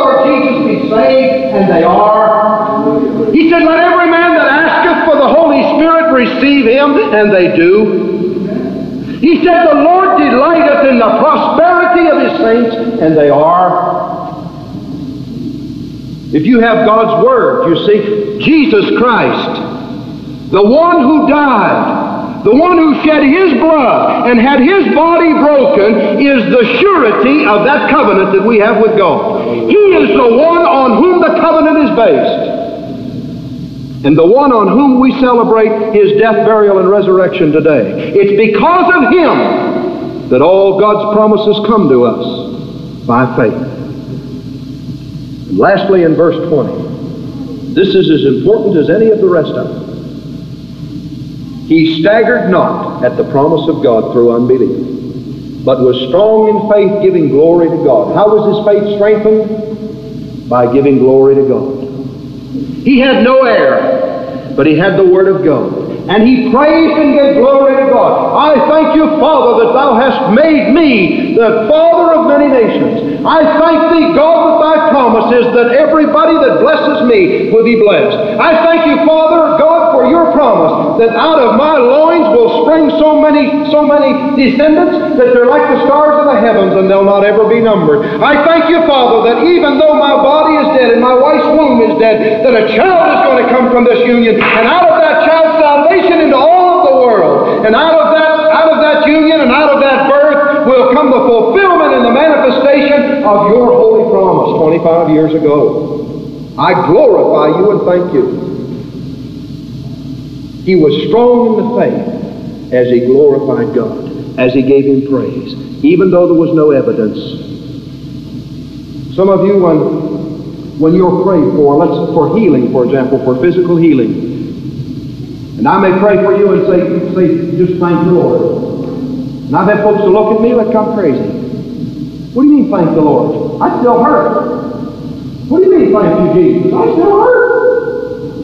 and they do. He said, the Lord delighteth in the prosperity of His saints, and they are. If you have God's Word, you see, Jesus Christ, the one who died, the one who shed His blood and had His body broken, is the surety of that covenant that we have with God. He is the one on whom the covenant is based, and the one on whom we celebrate His death, burial, and resurrection today. It's because of Him that all God's promises come to us by faith. And lastly, in verse twenty, this is as important as any of the rest of them. He staggered not at the promise of God through unbelief, but was strong in faith, giving glory to God. How was his faith strengthened? By giving glory to God. He had no heir, but he had the Word of God. And he praised and gave glory to God. I thank you, Father, that thou hast made me the father of many nations. I thank thee, God, that thy promise is that everybody that blesses me will be blessed. I thank you, Father, God, for your promise that out of my loins will spring so many, so many descendants that they're like the stars of the heavens and they'll not ever be numbered. I thank you, Father, that even though my body is dead and my wife's womb is dead, that a child is going to come from this union, and out of that child's salvation into all of the world, and out of that out of that union and out of that birth will come the fulfillment and the manifestation of your holy promise twenty-five years ago. I glorify you and thank you. He was strong in the faith as he glorified God, as he gave him praise, even though there was no evidence. Some of you, when when you're prayed for, let's for healing, for example, for physical healing, and I may pray for you and say, say, just thank the Lord. And I've had folks to look at me like I'm crazy. What do you mean, thank the Lord? I still hurt. What do you mean, thank you, Jesus? I still hurt.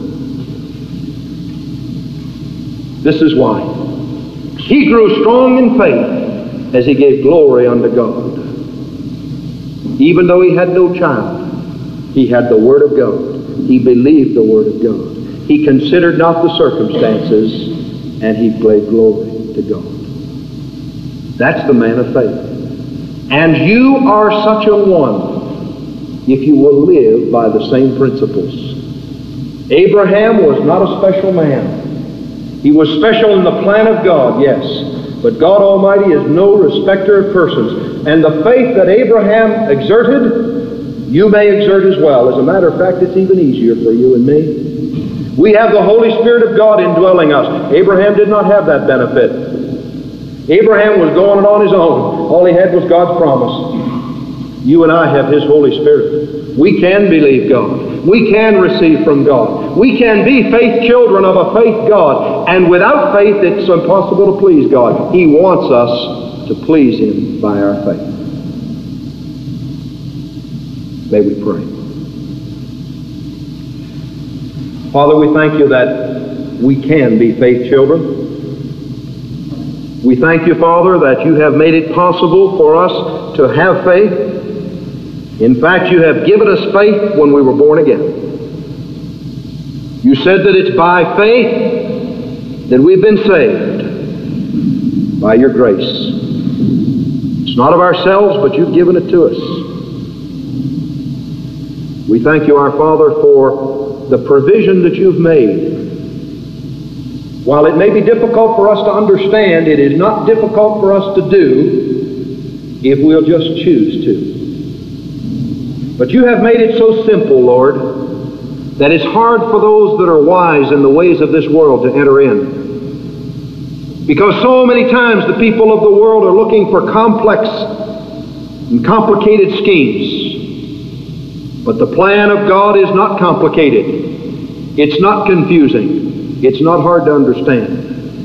This is why. He grew strong in faith as he gave glory unto God. Even though he had no child, he had the Word of God. He believed the Word of God. He considered not the circumstances, and he gave glory to God. That's the man of faith. And you are such a one if you will live by the same principles. Abraham was not a special man. He was special in the plan of God, yes. But God Almighty is no respecter of persons. And the faith that Abraham exerted, you may exert as well. As a matter of fact, it's even easier for you and me. We have the Holy Spirit of God indwelling us. Abraham did not have that benefit. Abraham was going on his own. All he had was God's promise. You and I have His Holy Spirit. We can believe God. We can receive from God. We can be faith children of a faith God. And without faith, it's impossible to please God. He wants us to please Him by our faith. May we pray. Father, we thank you that we can be faith children. We thank you, Father, that you have made it possible for us to have faith. In fact, you have given us faith when we were born again. You said that it's by faith that we've been saved, by your grace. It's not of ourselves, but you've given it to us. We thank you, our Father, for the provision that you've made. While it may be difficult for us to understand, it is not difficult for us to do if we'll just choose to. But you have made it so simple, Lord, that it's hard for those that are wise in the ways of this world to enter in. Because so many times the people of the world are looking for complex and complicated schemes. But the plan of God is not complicated. It's not confusing. It's not hard to understand.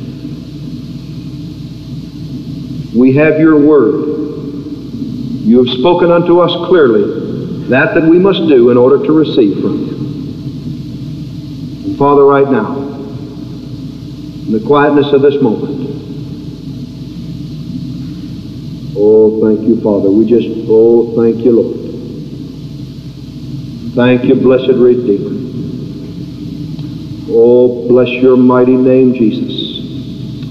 We have your word. You have spoken unto us clearly that that we must do in order to receive from you. And Father, right now, in the quietness of this moment, oh, thank you, Father. We just, oh, thank you, Lord. Thank you, blessed Redeemer. Oh, bless your mighty name, Jesus.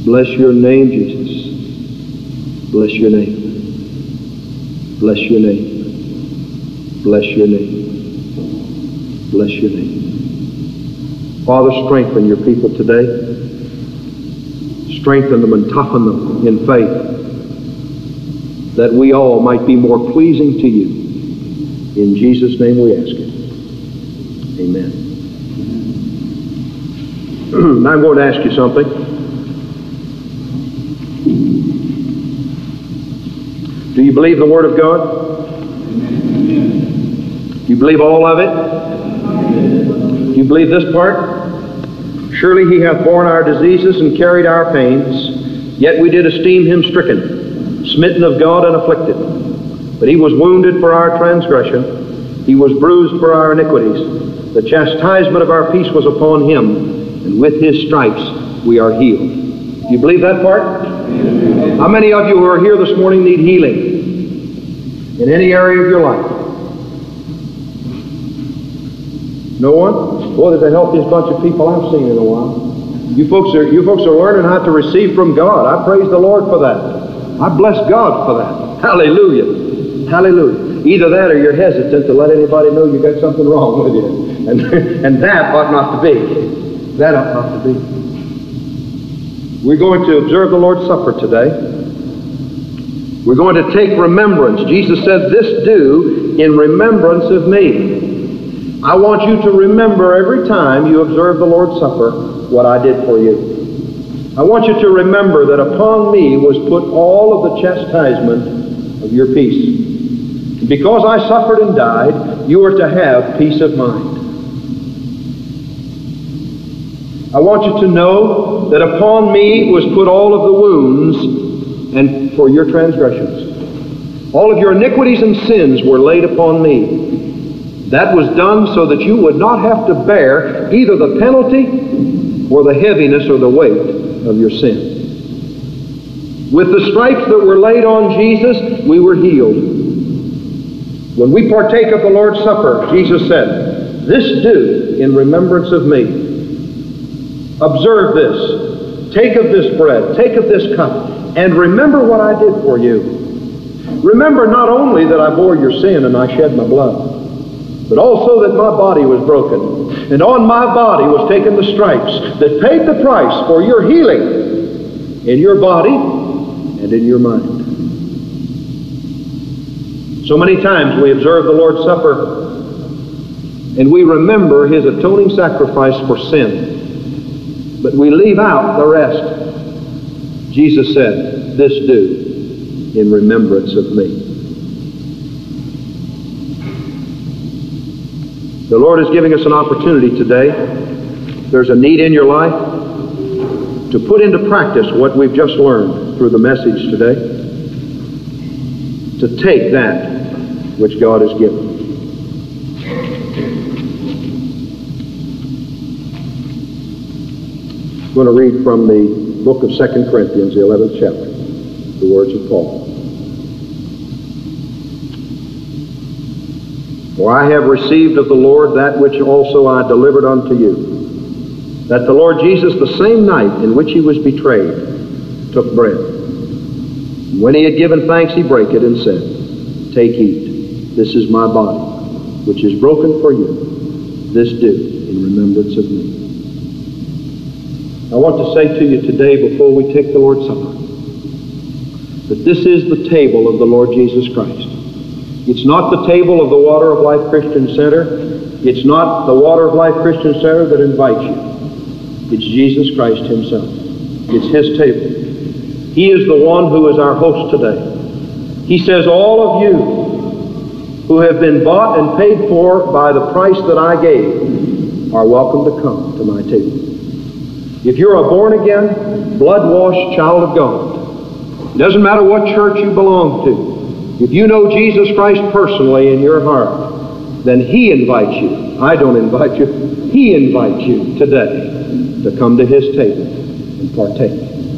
Bless your name, Jesus. Bless your name. Bless your name. Bless your name. Bless your name. Father, strengthen your people today. Strengthen them and toughen them in faith, that we all might be more pleasing to you. In Jesus' name we ask it. Amen. Now I'm going to ask you something. Do you believe the Word of God? Do you believe all of it? Do you believe this part? Surely he hath borne our diseases and carried our pains, yet we did esteem him stricken, smitten of God and afflicted. But he was wounded for our transgression, he was bruised for our iniquities. The chastisement of our peace was upon him, and with his stripes we are healed. Do you believe that part? How many of you who are here this morning need healing in any area of your life? No one? Boy, they're the healthiest bunch of people I've seen in a while. You folks are you folks are learning how to receive from God. I praise the Lord for that. I bless God for that. Hallelujah. Hallelujah. Either that or you're hesitant to let anybody know you got something wrong with you. And, and that ought not to be. That ought not to be. We're going to observe the Lord's Supper today. We're going to take remembrance. Jesus said, "This do in remembrance of me." I want you to remember every time you observe the Lord's Supper what I did for you. I want you to remember that upon me was put all of the chastisement of your peace. And because I suffered and died, you are to have peace of mind. I want you to know that upon me was put all of the wounds and for your transgressions. All of your iniquities and sins were laid upon me. That was done so that you would not have to bear either the penalty or the heaviness or the weight of your sin. With the stripes that were laid on Jesus, we were healed. When we partake of the Lord's Supper, Jesus said, "This do in remembrance of me." Observe this. Take of this bread, take of this cup, and remember what I did for you. Remember not only that I bore your sin and I shed my blood, but also that my body was broken, and on my body was taken the stripes that paid the price for your healing in your body and in your mind. So many times we observe the Lord's Supper and we remember his atoning sacrifice for sin, but we leave out the rest. Jesus said, "This do in remembrance of me." The Lord is giving us an opportunity today. There's a need in your life to put into practice what we've just learned through the message today, to take that which God has given. I'm going to read from the book of Second Corinthians, the eleventh chapter, the words of Paul. "For I have received of the Lord that which also I delivered unto you, that the Lord Jesus, the same night in which he was betrayed, took bread. And when he had given thanks, he brake it and said, Take, eat. This is my body, which is broken for you. This do in remembrance of me." I want to say to you today, before we take the Lord's Supper, that this is the table of the Lord Jesus Christ. It's not the table of the Water of Life Christian Center. It's not the Water of Life Christian Center that invites you. It's Jesus Christ himself. It's his table. He is the one who is our host today. He says, "All of you who have been bought and paid for by the price that I gave are welcome to come to my table." If you're a born-again, blood-washed child of God, it doesn't matter what church you belong to, if you know Jesus Christ personally in your heart, then he invites you. I don't invite you. He invites you today to come to his table and partake.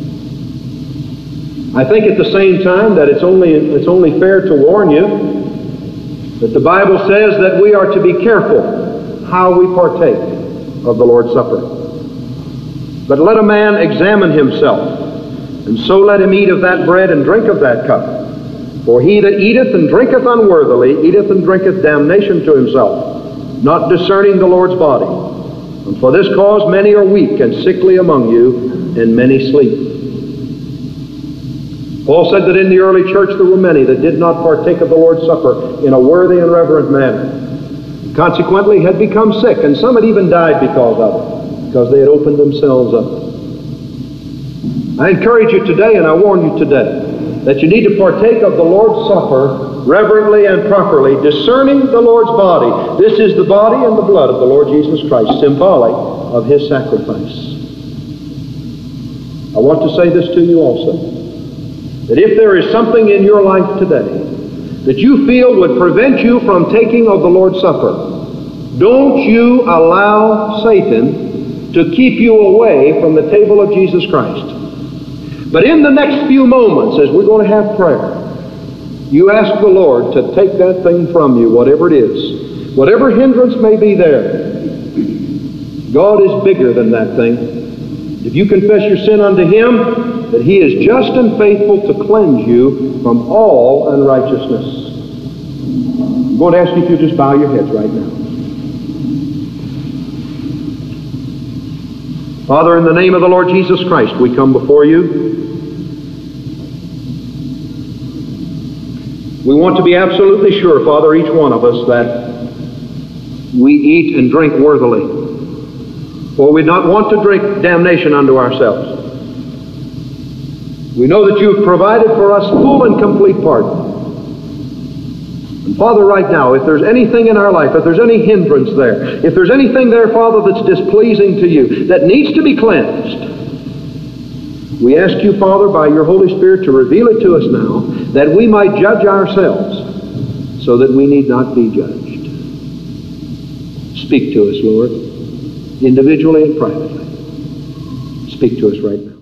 I think at the same time that it's only, it's only fair to warn you that the Bible says that we are to be careful how we partake of the Lord's Supper. But let a man examine himself, And so let him eat of that bread and drink of that cup. For he that eateth and drinketh unworthily eateth and drinketh damnation to himself, not discerning the Lord's body. And for this cause many are weak and sickly among you, and many sleep. Paul said that in the early church there were many that did not partake of the Lord's Supper in a worthy and reverent manner. Consequently had become sick, and some had even died because of it, because they had opened themselves up. I encourage you today, and I warn you today, that you need to partake of the Lord's Supper reverently and properly, discerning the Lord's body. This is the body and the blood of the Lord Jesus Christ, symbolic of his sacrifice. I want to say this to you also, that if there is something in your life today that you feel would prevent you from taking of the Lord's Supper, don't you allow Satan to keep you away from the table of Jesus Christ. But in the next few moments, as we're going to have prayer, you ask the Lord to take that thing from you, whatever it is. Whatever hindrance may be there, God is bigger than that thing. If you confess your sin unto him, that he is just and faithful to cleanse you from all unrighteousness. I'm going to ask you if you just bow your heads right now. Father, in the name of the Lord Jesus Christ, we come before you. We want to be absolutely sure, Father, each one of us, that we eat and drink worthily. For we not want to drink damnation unto ourselves. We know that you have provided for us full and complete pardon. And Father, right now, if there's anything in our life, if there's any hindrance there, if there's anything there, Father, that's displeasing to you, that needs to be cleansed, we ask you, Father, by your Holy Spirit to reveal it to us now, that we might judge ourselves so that we need not be judged. Speak to us, Lord, individually and privately. Speak to us right now.